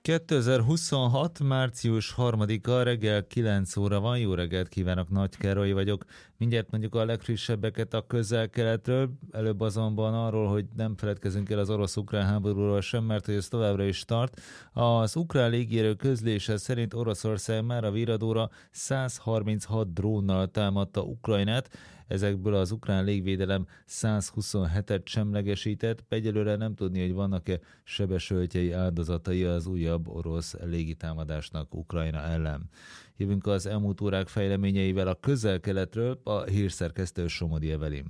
2026. március 3-a reggel 9 óra van. Jó reggelt kívánok, Nagy Károly vagyok. Mindjárt mondjuk a legfrissebbeket a közel-keletről, előbb azonban arról, hogy nem feledkezünk el az orosz-ukrán háborúról sem, mert hogy ez továbbra is tart. Az ukrán légierő közlése szerint Oroszország már a viradóra 136 drónnal támadta Ukrajnát, ezekből az ukrán légvédelem 127-et semlegesített. Egyelőre nem tudni, hogy vannak-e sebesültjei áldozatai az újabb orosz légitámadásnak Ukrajna ellen. Jövünk az elmúlt órák fejleményeivel a közel-keletről, a hírszerkesztő Somodi Evelin.